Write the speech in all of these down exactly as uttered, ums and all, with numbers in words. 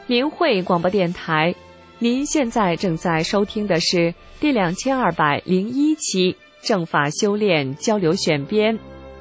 明慧广播电台，您现在正在收听的是第两千二百零一期正法修炼交流选编。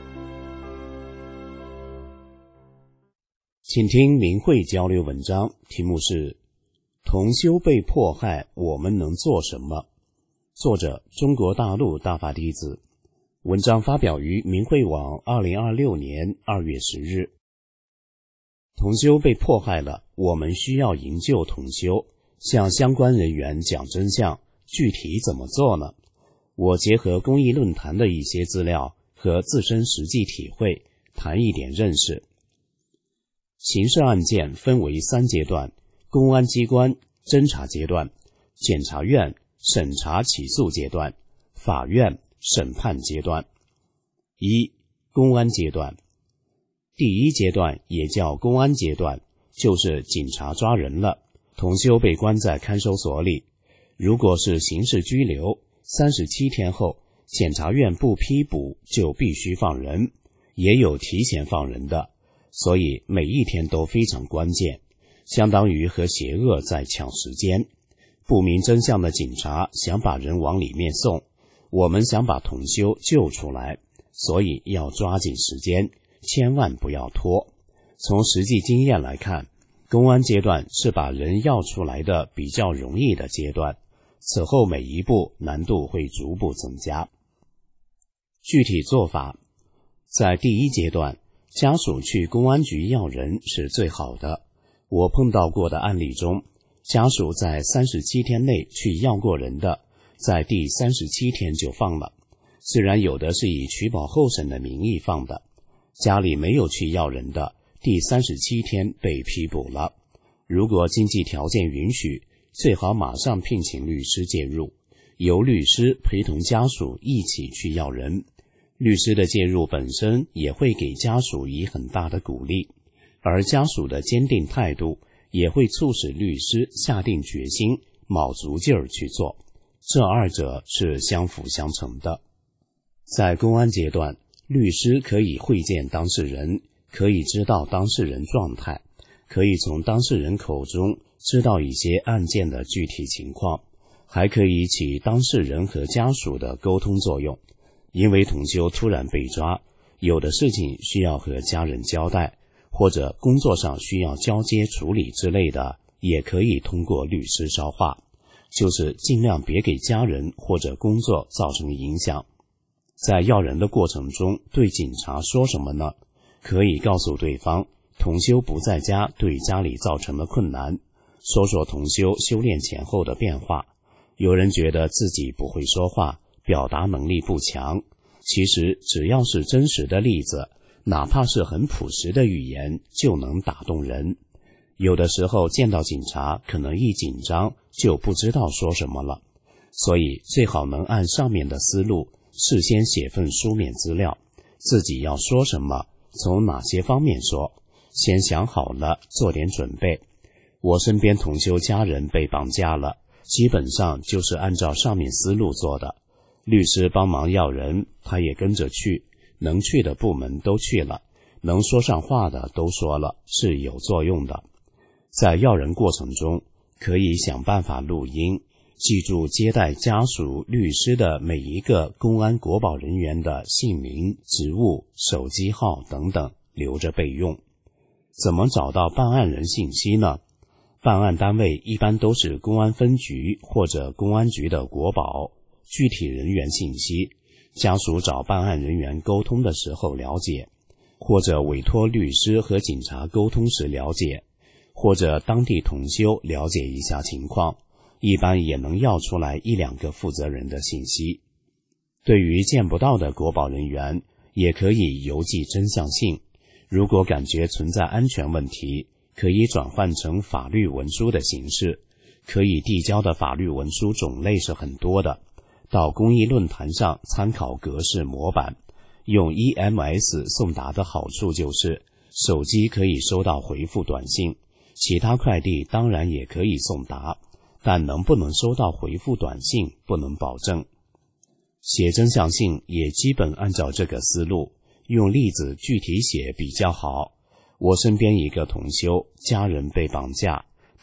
请听明慧交流文章，题目是同修被迫害，我们能做什么？作者中国大陆大法弟子。文章发表于明慧网二零二六年二月十日。同修被迫害了，我们需要营救同修，向相关人员讲真相，具体怎么做呢？我结合公益论坛的一些资料和自身实际体会，谈一点认识。刑事案件分为三阶段：公安机关侦查阶段、检察院审查起诉阶段、法院审判阶段。一、公安阶段。第一阶段也叫公安阶段，就是警察抓人了，同修被关在看守所里。如果是刑事拘留，三十七天后检察院不批捕就必须放人，也有提前放人的，所以每一天都非常关键，相当于和邪恶在抢时间。不明真相的警察想把人往里面送，我们想把同修救出来，所以要抓紧时间，千万不要拖。从实际经验来看，公安阶段是把人要出来的比较容易的阶段，此后每一步难度会逐步增加。具体做法，在第一阶段，家属去公安局要人是最好的。我碰到过的案例中，家属在三十七天内去要过人的，在第三十七天就放了。虽然有的是以取保候审的名义放的，家里没有去要人的，第三十七天被批捕了。如果经济条件允许，最好马上聘请律师介入，由律师陪同家属一起去要人。律师的介入本身也会给家属以很大的鼓励，而家属的坚定态度也会促使律师下定决心，卯足劲儿去做。这二者是相辅相成的。在公安阶段，律师可以会见当事人，可以知道当事人状态，可以从当事人口中知道一些案件的具体情况，还可以起当事人和家属的沟通作用。因为同修突然被抓，有的事情需要和家人交代，或者工作上需要交接处理之类的，也可以通过律师捎话，就是尽量别给家人或者工作造成影响。在要人的过程中，对警察说什么呢？可以告诉对方，同修不在家对家里造成了困难，说说同修修炼前后的变化。有人觉得自己不会说话，表达能力不强，其实只要是真实的例子，哪怕是很朴实的语言，就能打动人。有的时候见到警察，可能一紧张就不知道说什么了，所以最好能按上面的思路，事先写份书面资料，自己要说什么，从哪些方面说，先想好了，做点准备。我身边同修家人被绑架了，基本上就是按照上面思路做的。律师帮忙要人，他也跟着去，能去的部门都去了，能说上话的都说了，是有作用的。在要人过程中，可以想办法录音，记住接待家属、律师的每一个公安国保人员的姓名、职务、手机号等等，留着备用。怎么找到办案人信息呢？办案单位一般都是公安分局或者公安局的国保，具体人员信息，家属找办案人员沟通的时候了解，或者委托律师和警察沟通时了解，或者当地同修了解一下情况，一般也能要出来一两个负责人的信息。对于见不到的国保人员，也可以邮寄真相信，如果感觉存在安全问题，可以转换成法律文书的形式，可以递交的法律文书种类是很多的，到公益论坛上参考格式模板。用 E M S 送达的好处就是手机可以收到回复短信，其他快递当然也可以送达，但能不能收到回复短信不能保证。写真相信也基本按照这个思路，用例子具体写比较好。我身边一个同修，家人被绑架，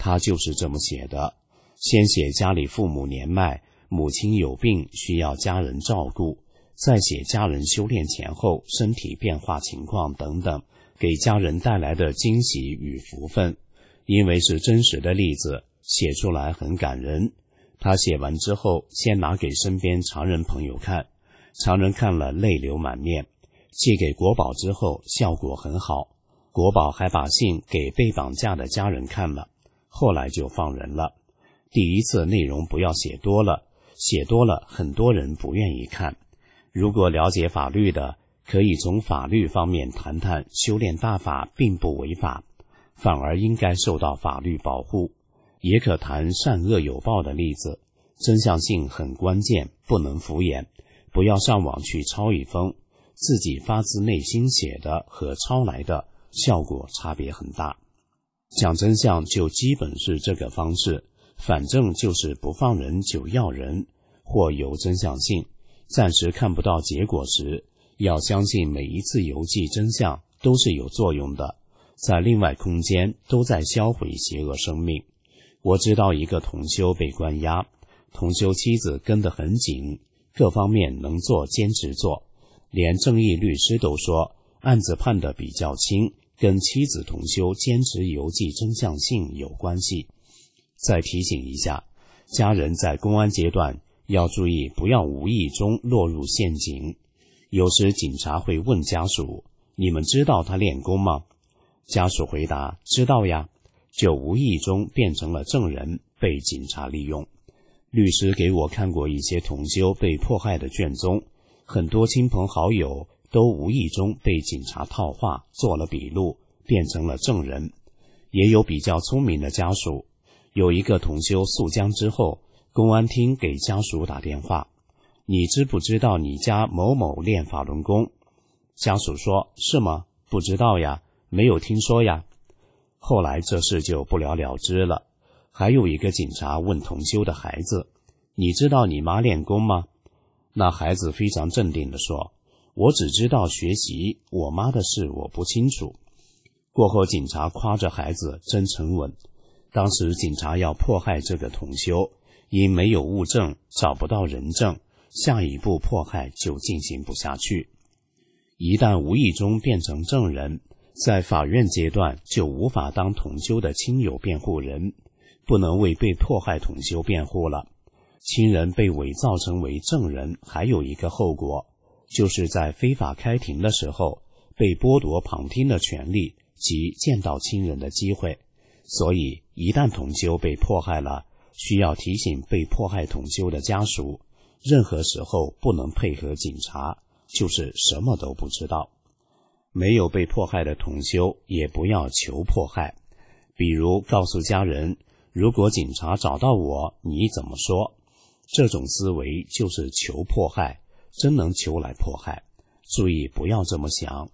他就是这么写的，先写家里父母年迈，母亲有病需要家人照顾，再写家人修炼前后身体变化情况等等，给家人带来的惊喜与福分。因为是真实的例子，写出来很感人。他写完之后，先拿给身边常人朋友看，常人看了泪流满面。寄给国宝之后，效果很好，国宝还把信给被绑架的家人看了，后来就放人了。第一次内容不要写多了，写多了很多人不愿意看。如果了解法律的，可以从法律方面谈谈修炼大法并不违法，反而应该受到法律保护。也可谈善恶有报的例子，真相性很关键，不能敷衍，不要上网去抄一封，自己发自内心写的和抄来的效果差别很大。讲真相就基本是这个方式，反正就是不放人就要人，或有真相性，暂时看不到结果时，要相信每一次邮寄真相都是有作用的，在另外空间都在销毁邪恶生命。我知道一个同修被关押，同修妻子跟得很紧，各方面能做坚持做，连正义律师都说案子判得比较轻，跟妻子同修坚持邮寄真相性有关系。再提醒一下，家人在公安阶段要注意，不要无意中落入陷阱。有时警察会问家属，你们知道他练功吗？家属回答，知道呀，就无意中变成了证人，被警察利用。律师给我看过一些同修被迫害的卷宗，很多亲朋好友都无意中被警察套话，做了笔录，变成了证人。也有比较聪明的家属，有一个同修诉僵之后，公安厅给家属打电话，你知不知道你家某某练法轮功？家属说，是吗？不知道呀，没有听说呀。后来这事就不了了之了。还有一个警察问同修的孩子，你知道你妈练功吗？那孩子非常镇定地说，我只知道学习，我妈的事我不清楚。过后警察夸着孩子真沉稳。当时警察要迫害这个同修，因没有物证，找不到人证，下一步迫害就进行不下去。一旦无意中变成证人，在法院阶段就无法当同修的亲友辩护人，不能为被迫害同修辩护了。亲人被伪造成为证人，还有一个后果，就是在非法开庭的时候被剥夺旁听的权利及见到亲人的机会。所以一旦同修被迫害了，需要提醒被迫害同修的家属，任何时候不能配合警察，就是什么都不知道。没有被迫害的同修也不要求迫害，比如告诉家人，如果警察找到我，你怎么说？这种思维就是求迫害，真能求来迫害，注意不要这么想。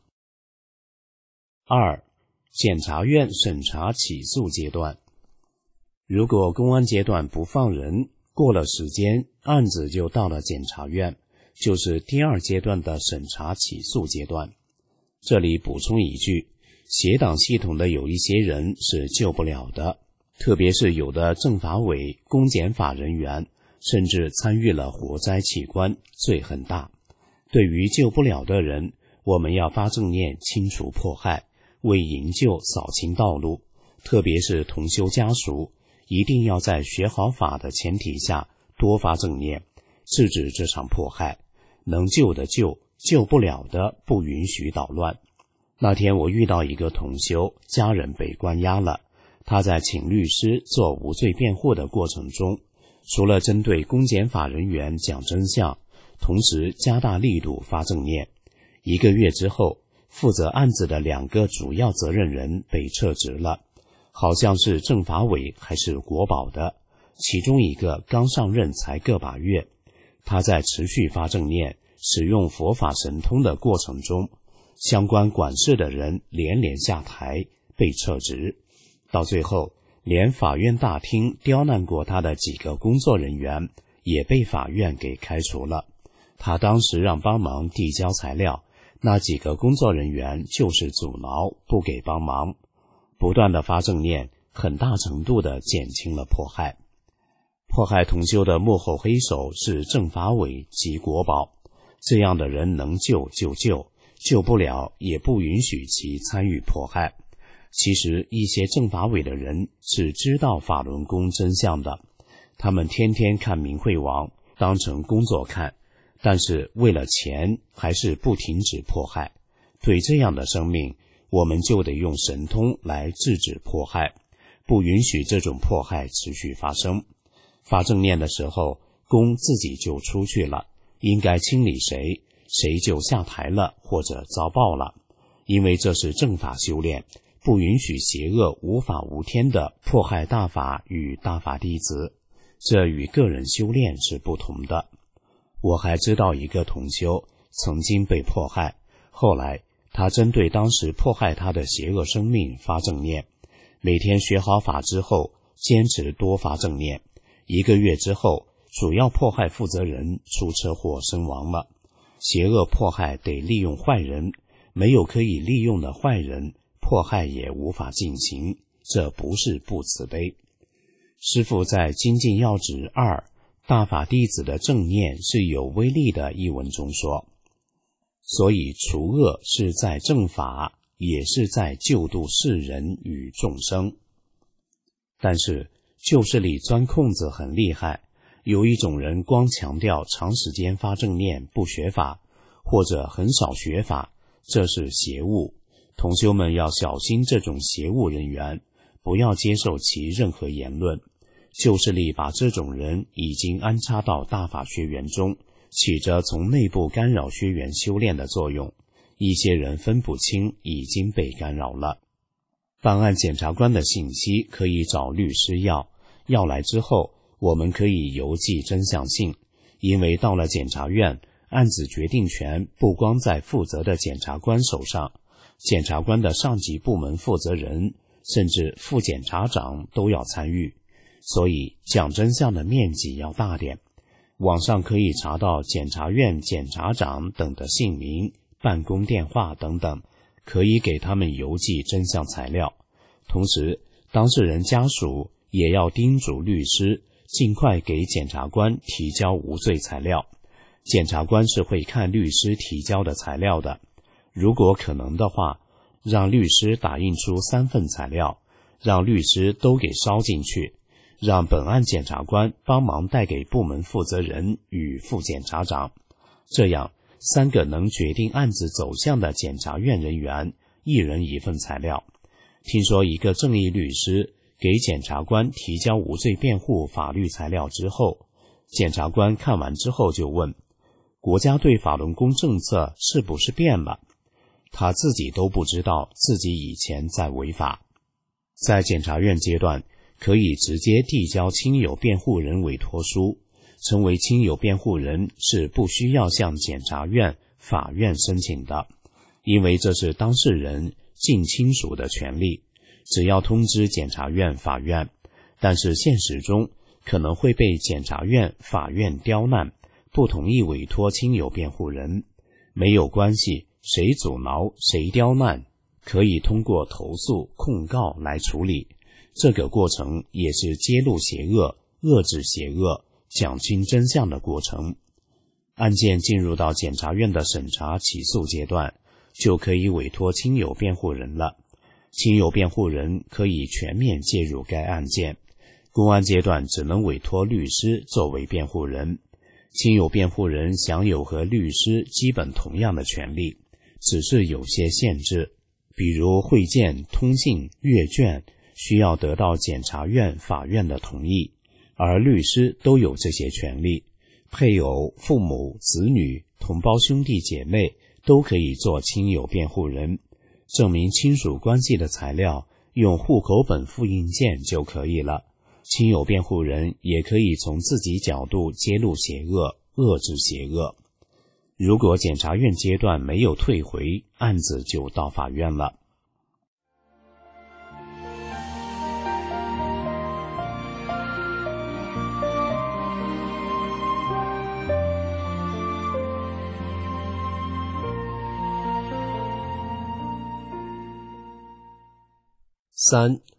二、检察院审查起诉阶段。如果公安阶段不放人，过了时间，案子就到了检察院，就是第二阶段的审查起诉阶段。这里补充一句，邪党系统的有一些人是救不了的，特别是有的政法委、公检法人员，甚至参与了火灾器官，罪很大。对于救不了的人，我们要发正念清除迫害，为营救扫清道路。特别是同修家属，一定要在学好法的前提下多发正念，制止这场迫害。能救的救，救不了的不允许捣乱。那天我遇到一个同修，家人被关押了，他在请律师做无罪辩护的过程中，除了针对公检法人员讲真相，同时加大力度发正念。一个月之后，负责案子的两个主要责任人被撤职了，好像是政法委还是国保的，其中一个刚上任才个把月。他在持续发正念，使用佛法神通的过程中，相关管事的人连连下台，被撤职。到最后，连法院大厅刁难过他的几个工作人员也被法院给开除了。他当时让帮忙递交材料，那几个工作人员就是阻挠，不给帮忙。不断的发正念， 很大程度地减轻了迫害。迫害同修的幕后黑手是政法委及国保，这样的人能救就救，救不了也不允许其参与迫害。其实一些政法委的人是知道法轮功真相的，他们天天看明慧网当成工作看，但是为了钱还是不停止迫害。对这样的生命，我们就得用神通来制止迫害，不允许这种迫害持续发生。发正念的时候，功自己就出去了，应该清理谁，谁就下台了或者遭报了。因为这是正法修炼，不允许邪恶无法无天的迫害大法与大法弟子，这与个人修炼是不同的。我还知道一个同修曾经被迫害，后来他针对当时迫害他的邪恶生命发正念，每天学好法之后坚持多发正念，一个月之后，主要迫害负责人出车祸身亡了。邪恶迫害得利用坏人，没有可以利用的坏人，迫害也无法进行，这不是不慈悲。师父在《精进要旨二大法弟子的正念是有威力的一文中说，所以除恶是在正法，也是在救度世人与众生。但是旧势力钻空子很厉害，有一种人光强调长时间发正念不学法，或者很少学法，这是邪物。同修们要小心这种邪物人员，不要接受其任何言论。旧势力把这种人已经安插到大法学员中，起着从内部干扰学员修炼的作用。一些人分不清已经被干扰了。办案检察官的信息可以找律师要，要来之后我们可以邮寄真相信，因为到了检察院，案子决定权不光在负责的检察官手上，检察官的上级部门负责人甚至副检察长都要参与，所以讲真相的面积要大点。网上可以查到检察院检察长等的姓名、办公电话等等，可以给他们邮寄真相材料。同时当事人家属也要叮嘱律师尽快给检察官提交无罪材料，检察官是会看律师提交的材料的。如果可能的话，让律师打印出三份材料，让律师都给烧进去，让本案检察官帮忙带给部门负责人与副检察长，这样三个能决定案子走向的检察院人员一人一份材料。听说一个正义律师给检察官提交无罪辩护法律材料之后，检察官看完之后就问，国家对法轮功政策是不是变了？他自己都不知道自己以前在违法。在检察院阶段，可以直接递交亲友辩护人委托书，成为亲友辩护人是不需要向检察院、法院申请的，因为这是当事人近亲属的权利，只要通知检察院、法院。但是现实中可能会被检察院、法院刁难，不同意委托亲友辩护人。没有关系，谁阻挠谁刁难，可以通过投诉、控告来处理。这个过程也是揭露邪恶、遏制邪恶、讲清真相的过程。案件进入到检察院的审查起诉阶段，就可以委托亲友辩护人了。亲友辩护人可以全面介入该案件。公安阶段只能委托律师作为辩护人。亲友辩护人享有和律师基本同样的权利，只是有些限制，比如会见、通信、阅卷需要得到检察院、法院的同意，而律师都有这些权利。配偶、父母、子女、同胞兄弟姐妹都可以做亲友辩护人。证明亲属关系的材料用户口本复印件就可以了。亲友辩护人也可以从自己角度揭露邪恶，遏制邪恶。如果检察院阶段没有退回，案子就到法院了。 三、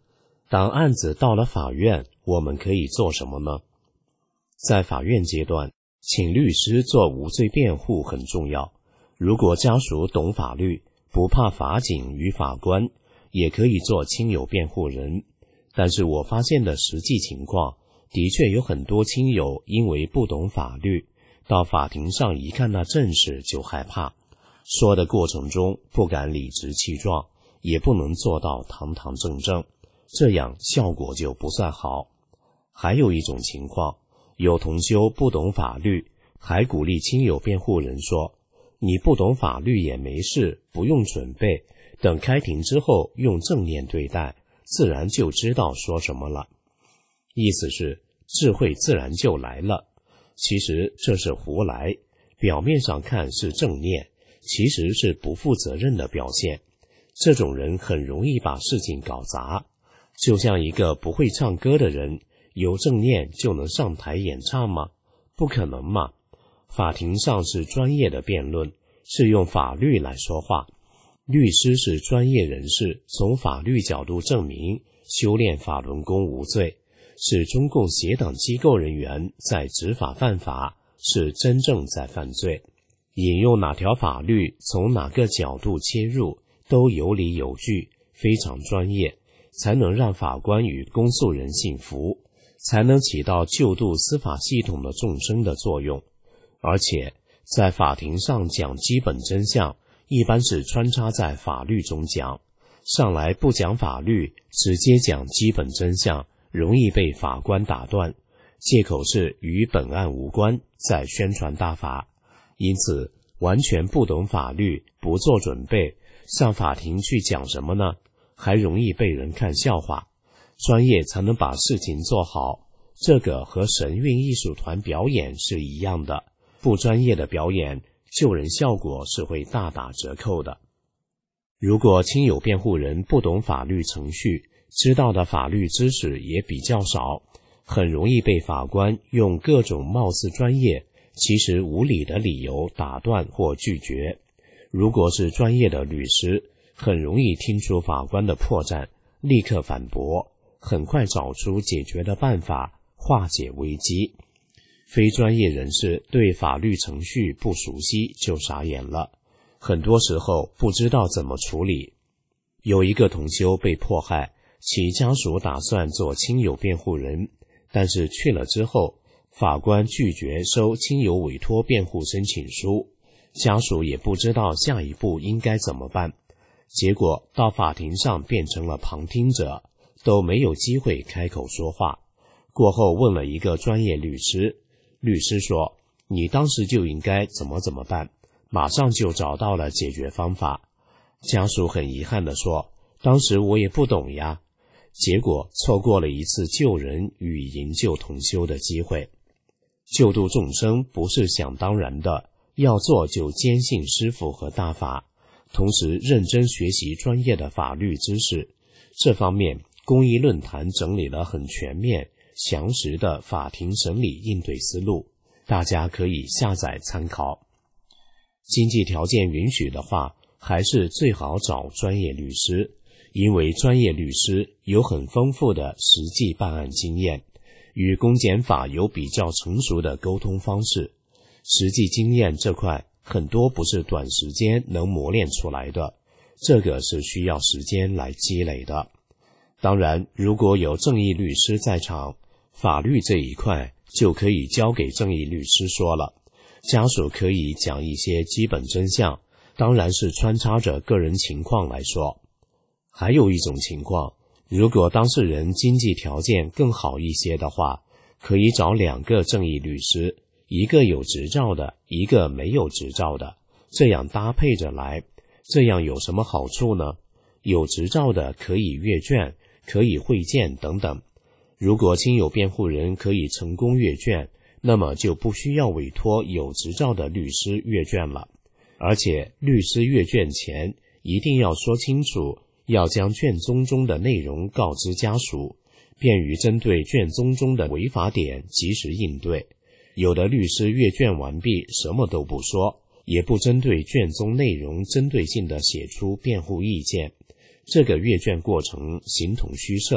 当案子到了法院，我们可以做什么呢？在法院阶段，请律师做无罪辩护很重要。如果家属懂法律，不怕法警与法官，也可以做亲友辩护人。但是我发现的实际情况，的确有很多亲友因为不懂法律，到法庭上一看那阵势就害怕，说的过程中不敢理直气壮，也不能做到堂堂正正，这样效果就不算好。还有一种情况，有同修不懂法律，还鼓励亲友辩护人说，你不懂法律也没事，不用准备，等开庭之后用正念对待，自然就知道说什么了。意思是智慧自然就来了。其实这是胡来，表面上看是正念，其实是不负责任的表现。这种人很容易把事情搞砸。就像一个不会唱歌的人，有正念就能上台演唱吗？不可能嘛。法庭上是专业的辩论，是用法律来说话。律师是专业人士，从法律角度证明修炼法轮功无罪，是中共邪党机构人员在执法犯法，是真正在犯罪。引用哪条法律，从哪个角度切入，都有理有据，非常专业，才能让法官与公诉人信服，才能起到救度司法系统的众生的作用。而且在法庭上讲基本真相，一般是穿插在法律中讲，上来不讲法律，直接讲基本真相，容易被法官打断，借口是与本案无关，在宣传大法。因此完全不懂法律，不做准备，上法庭去讲什么呢？还容易被人看笑话。专业才能把事情做好，这个和神韵艺术团表演是一样的，不专业的表演，救人效果是会大打折扣的。如果亲友辩护人不懂法律程序，知道的法律知识也比较少，很容易被法官用各种貌似专业，其实无理的理由打断或拒绝。如果是专业的律师，很容易听出法官的破绽，立刻反驳，很快找出解决的办法，化解危机。非专业人士对法律程序不熟悉就傻眼了，很多时候不知道怎么处理。有一个同修被迫害，其家属打算做亲友辩护人，但是去了之后，法官拒绝收亲友委托辩护申请书，家属也不知道下一步应该怎么办，结果到法庭上变成了旁听者，都没有机会开口说话。过后问了一个专业律师，律师说，你当时就应该怎么怎么办，马上就找到了解决方法。家属很遗憾地说，当时我也不懂呀，结果错过了一次救人与营救同修的机会。救度众生不是想当然的，要做就坚信师父和大法，同时认真学习专业的法律知识。这方面公益论坛整理了很全面详实的法庭审理应对思路，大家可以下载参考。经济条件允许的话，还是最好找专业律师，因为专业律师有很丰富的实际办案经验，与公检法有比较成熟的沟通方式。实际经验这块很多不是短时间能磨练出来的，这个是需要时间来积累的。当然，如果有正义律师在场，法律这一块就可以交给正义律师说了，家属可以讲一些基本真相，当然是穿插着个人情况来说。还有一种情况，如果当事人经济条件更好一些的话，可以找两个正义律师，一个有执照的，一个没有执照的，这样搭配着来。这样有什么好处呢？有执照的可以阅卷，可以会见等等。如果亲友辩护人可以成功阅卷，那么就不需要委托有执照的律师阅卷了。而且律师阅卷前一定要说清楚，要将卷宗中的内容告知家属，便于针对卷宗中的违法点及时应对。有的律师阅卷完毕什么都不说，也不针对卷宗内容针对性地写出辩护意见，这个阅卷过程形同虚设，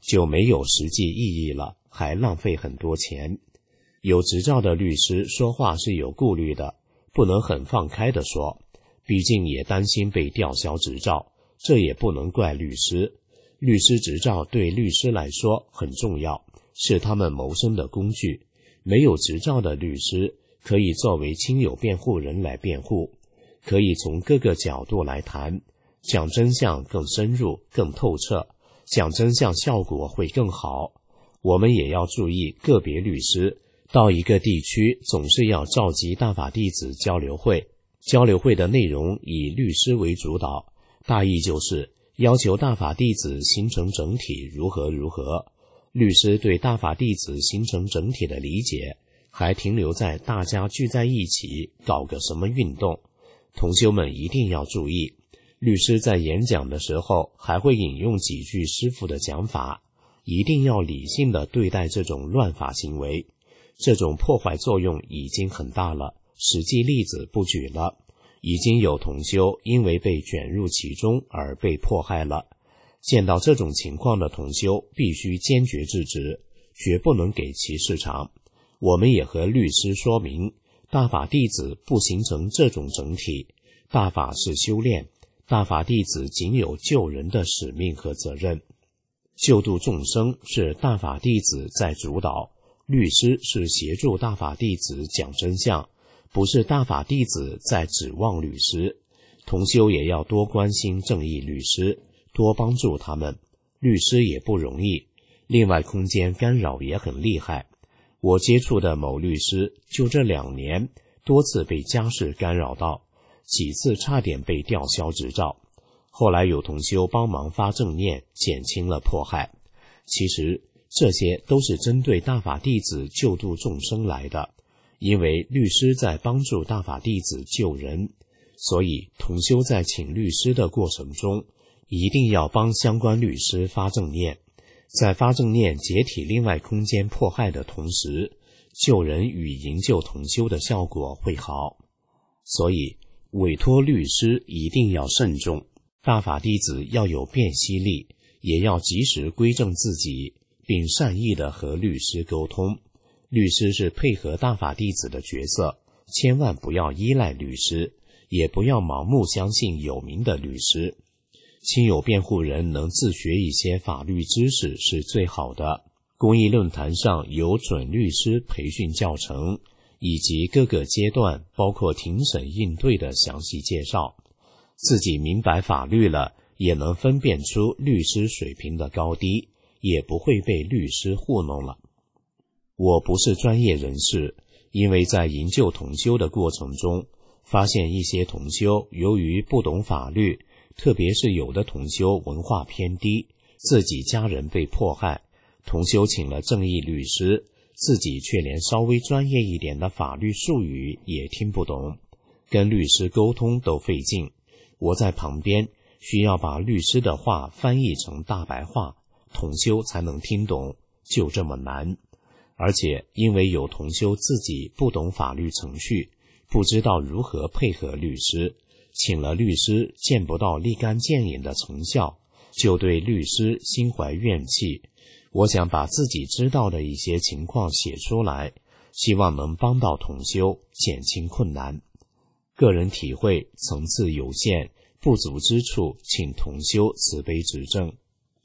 就没有实际意义了，还浪费很多钱。有执照的律师说话是有顾虑的，不能很放开地说，毕竟也担心被吊销执照，这也不能怪律师。律师执照对律师来说很重要，是他们谋生的工具。没有执照的律师可以作为亲友辩护人来辩护，可以从各个角度来谈，讲真相更深入更透彻，讲真相效果会更好。我们也要注意，个别律师到一个地区总是要召集大法弟子交流会，交流会的内容以律师为主导，大意就是要求大法弟子形成整体如何如何。律师对大法弟子形成整体的理解还停留在大家聚在一起搞个什么运动。同修们一定要注意，律师在演讲的时候还会引用几句师父的讲法，一定要理性地对待这种乱法行为。这种破坏作用已经很大了，实际例子不举了，已经有同修因为被卷入其中而被迫害了。见到这种情况的同修必须坚决制止，绝不能给其市场。我们也和律师说明，大法弟子不形成这种整体，大法是修炼，大法弟子仅有救人的使命和责任。救度众生是大法弟子在主导，律师是协助大法弟子讲真相，不是大法弟子在指望律师。同修也要多关心正义律师，多帮助他们。律师也不容易，另外空间干扰也很厉害。我接触的某律师就这两年多次被家事干扰到，几次差点被吊销执照，后来有同修帮忙发正念，减轻了迫害。其实这些都是针对大法弟子救度众生来的，因为律师在帮助大法弟子救人，所以同修在请律师的过程中一定要帮相关律师发正念，在发正念解体另外空间迫害的同时，救人与营救同修的效果会好。所以委托律师一定要慎重，大法弟子要有辨析力，也要及时归正自己，并善意地和律师沟通。律师是配合大法弟子的角色，千万不要依赖律师，也不要盲目相信有名的律师。亲友辩护人能自学一些法律知识是最好的。公益论坛上有准律师培训教程，以及各个阶段包括庭审应对的详细介绍。自己明白法律了，也能分辨出律师水平的高低，也不会被律师糊弄了。我不是专业人士，因为在营救同修的过程中，发现一些同修由于不懂法律，特别是有的同修文化偏低，自己家人被迫害，同修请了正义律师，自己却连稍微专业一点的法律术语也听不懂，跟律师沟通都费劲。我在旁边需要把律师的话翻译成大白话，同修才能听懂，就这么难。而且因为有同修自己不懂法律程序，不知道如何配合律师，请了律师见不到立竿见影的成效，就对律师心怀怨气。我想把自己知道的一些情况写出来，希望能帮到同修减轻困难。个人体会层次有限，不足之处请同修慈悲指正。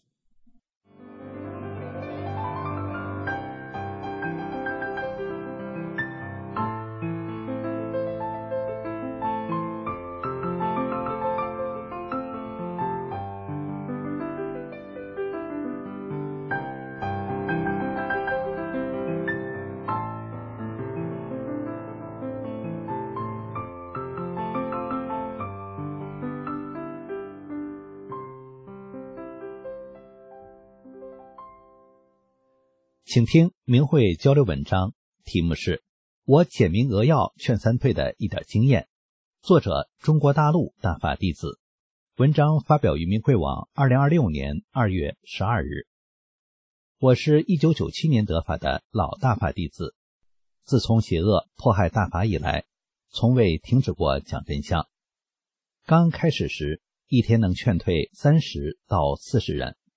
请听明慧交流文章，题目是我简明扼要劝三退的一点经验，作者中国大陆大法弟子，文章发表于明慧网二零二六年二月十二日。我是一九九七年得法的老大法弟子，自从邪恶迫害大法以来，从未停止过讲真相。刚开始时一天能劝退三十到四十人，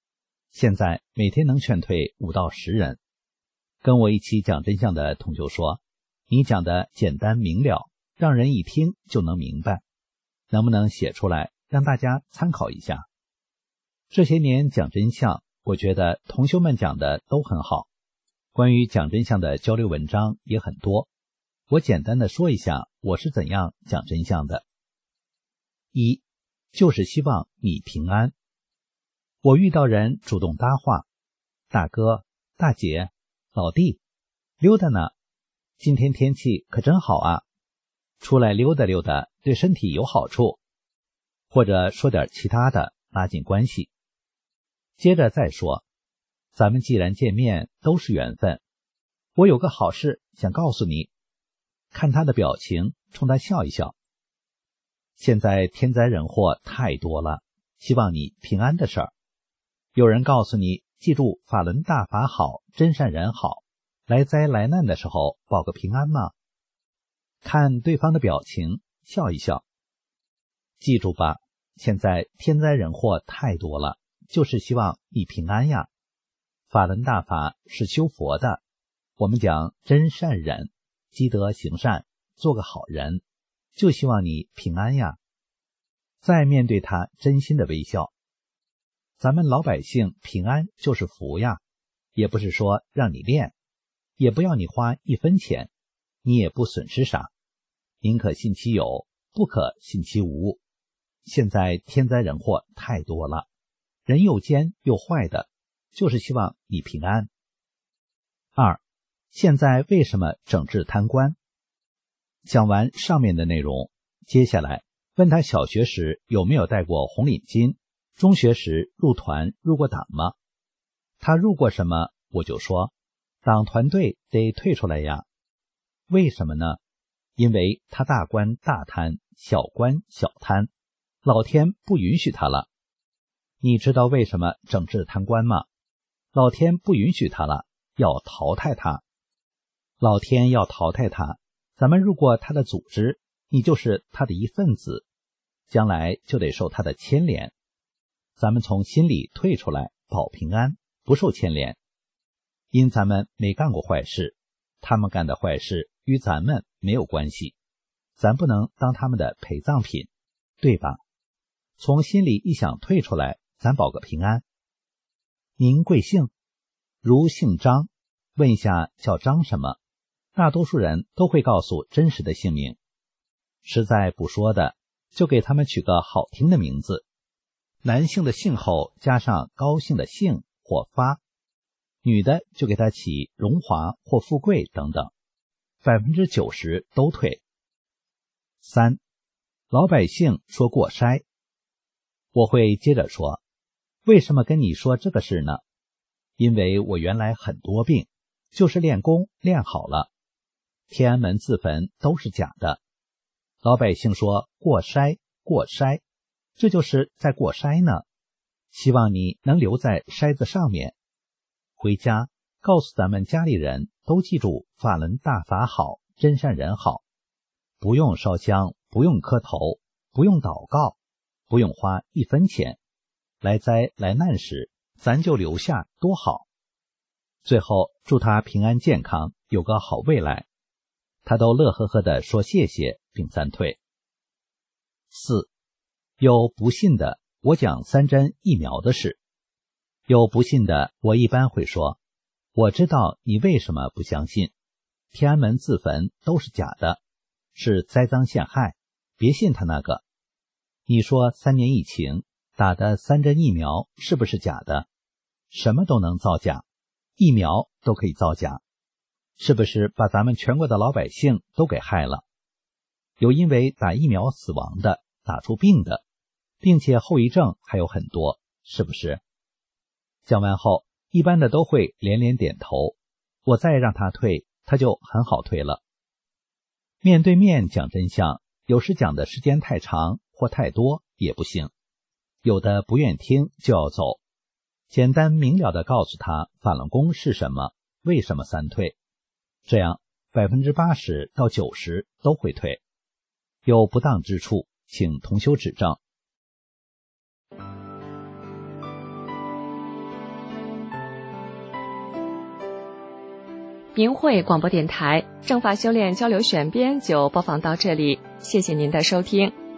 现在每天能劝退五到十人。跟我一起讲真相的同修说，你讲的简单明了，让人一听就能明白，能不能写出来让大家参考一下？这些年讲真相，我觉得同修们讲的都很好，关于讲真相的交流文章也很多。我简单的说一下我是怎样讲真相的。一，就是希望你平安。我遇到人主动搭话，大哥、大姐、老弟，溜达呢，今天天气可真好啊，出来溜达溜达对身体有好处，或者说点其他的拉近关系。接着再说，咱们既然见面都是缘分，我有个好事想告诉你，看他的表情，冲他笑一笑。现在天灾人祸太多了，希望你平安的事儿。有人告诉你，记住法轮大法好，真善人好，来灾来难的时候报个平安吗？看对方的表情，笑一笑。记住吧，现在天灾人祸太多了，就是希望你平安呀。法轮大法是修佛的，我们讲真善忍，积德行善，做个好人，就希望你平安呀。再面对他真心的微笑。咱们老百姓平安就是福呀，也不是说让你练，也不要你花一分钱，你也不损失啥，宁可信其有，不可信其无。现在天灾人祸太多了，人又奸又坏的，就是希望你平安。二，现在为什么整治贪官？讲完上面的内容，接下来问他小学时有没有戴过红领巾，中学时入团入过党吗？他入过什么？我就说党团队得退出来呀。为什么呢？因为他大官大贪，小官小贪，老天不允许他了。你知道为什么整治贪官吗？老天不允许他了，要淘汰他。老天要淘汰他，咱们入过他的组织，你就是他的一份子，将来就得受他的牵连。咱们从心里退出来，保平安，不受牵连。因咱们没干过坏事，他们干的坏事与咱们没有关系，咱不能当他们的陪葬品，对吧？从心里一想退出来，咱保个平安。您贵姓？如姓张，问一下叫张什么？大多数人都会告诉真实的姓名，实在不说的，就给他们取个好听的名字。男性的姓后加上高兴的兴或发，女的就给他起荣华或富贵等等，百分之九十都退。三，老百姓说过筛，我会接着说，为什么跟你说这个事呢？因为我原来很多病，就是练功练好了，天安门自焚都是假的。老百姓说过筛过筛，这就是在过筛呢，希望你能留在筛子上面。回家告诉咱们家里人都记住法轮大法好，真善人好，不用烧香，不用磕头，不用祷告，不用花一分钱，来灾来难时咱就留下多好。最后祝他平安健康，有个好未来。他都乐呵呵地说谢谢并三退。四，有不信的，我讲三针疫苗的事。有不信的，我一般会说，我知道你为什么不相信，天安门自焚都是假的，是栽赃陷害，别信他那个。你说三年疫情打的三针疫苗是不是假的？什么都能造假，疫苗都可以造假，是不是把咱们全国的老百姓都给害了？有因为打疫苗死亡的，打出病的，并且后遗症还有很多，是不是？讲完后，一般的都会连连点头，我再让他退，他就很好退了。面对面讲真相，有时讲的时间太长或太多也不行，有的不愿听就要走。简单明了地告诉他法轮功是什么，为什么三退，这样百分之八十到九十都会退。有不当之处，请同修指正。 明慧广播电台正法修炼交流选编就播放到这里，谢谢您的收听。